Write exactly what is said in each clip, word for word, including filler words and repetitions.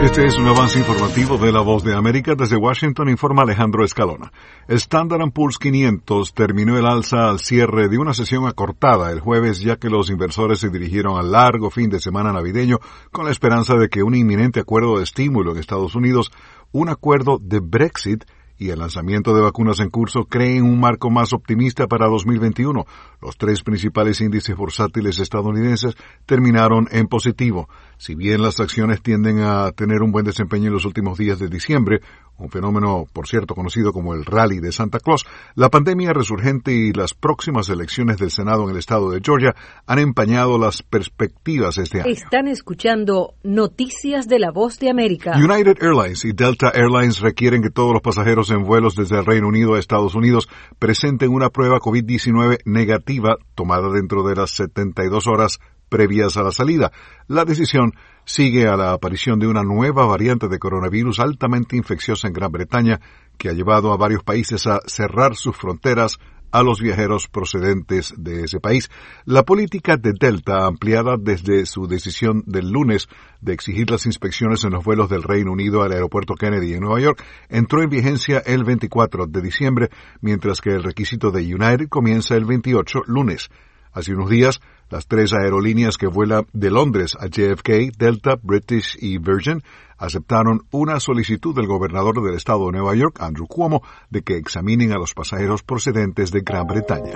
Este es un avance informativo de La Voz de América. Desde Washington informa Alejandro Escalona. El Standard and Poor's quinientos terminó el alza al cierre de una sesión acortada el jueves, ya que los inversores se dirigieron al largo fin de semana navideño con la esperanza de que un inminente acuerdo de estímulo en Estados Unidos, un acuerdo de Brexit y el lanzamiento de vacunas en curso creen un marco más optimista para dos mil veintiuno. Los tres principales índices bursátiles estadounidenses terminaron en positivo. Si bien las acciones tienden a tener un buen desempeño en los últimos días de diciembre, un fenómeno, por cierto, conocido como el Rally de Santa Claus, la pandemia resurgente y las próximas elecciones del Senado en el estado de Georgia han empañado las perspectivas este año. Están escuchando Noticias de La Voz de América. United Airlines y Delta Airlines requieren que todos los pasajeros en vuelos desde el Reino Unido a Estados Unidos presenten una prueba COVID diecinueve negativa tomada dentro de las setenta y dos horas previas a la salida. La decisión sigue a la aparición de una nueva variante de coronavirus altamente infecciosa en Gran Bretaña que ha llevado a varios países a cerrar sus fronteras a los viajeros procedentes de ese país. La política de Delta, ampliada desde su decisión del lunes de exigir las inspecciones en los vuelos del Reino Unido al aeropuerto Kennedy en Nueva York, entró en vigencia el veinticuatro de diciembre, mientras que el requisito de United comienza el veintiocho, lunes. Hace unos días, las tres aerolíneas que vuelan de Londres a J F K, Delta, British y Virgin, aceptaron una solicitud del gobernador del estado de Nueva York, Andrew Cuomo, de que examinen a los pasajeros procedentes de Gran Bretaña.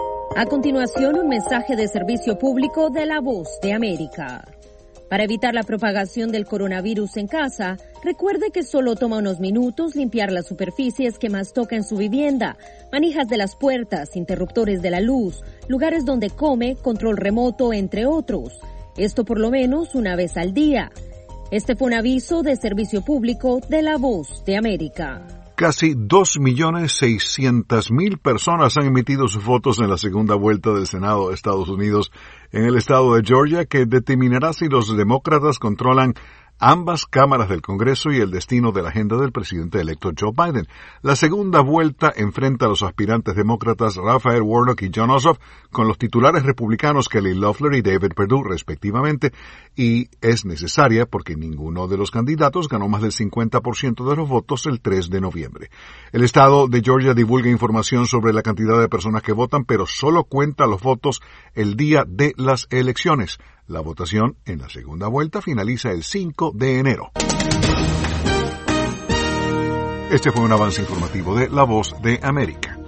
A continuación, un mensaje de servicio público de La Voz de América. Para evitar la propagación del coronavirus en casa, recuerde que solo toma unos minutos limpiar las superficies que más toca en su vivienda, manijas de las puertas, interruptores de la luz, lugares donde come, control remoto, entre otros. Esto por lo menos una vez al día. Este fue un aviso de servicio público de La Voz de América. Casi dos millones seiscientas mil personas han emitido sus votos en la segunda vuelta del Senado de Estados Unidos en el estado de Georgia, que determinará si los demócratas controlan ambas cámaras del Congreso y el destino de la agenda del presidente electo Joe Biden. La segunda vuelta enfrenta a los aspirantes demócratas Raphael Warnock y Jon Ossoff con los titulares republicanos Kelly Loeffler y David Perdue, respectivamente, y es necesaria porque ninguno de los candidatos ganó más del cincuenta por ciento de los votos el tres de noviembre. El estado de Georgia divulga información sobre la cantidad de personas que votan, pero solo cuenta los votos el día de las elecciones. La votación en la segunda vuelta finaliza el cinco de enero. Este fue un avance informativo de La Voz de América.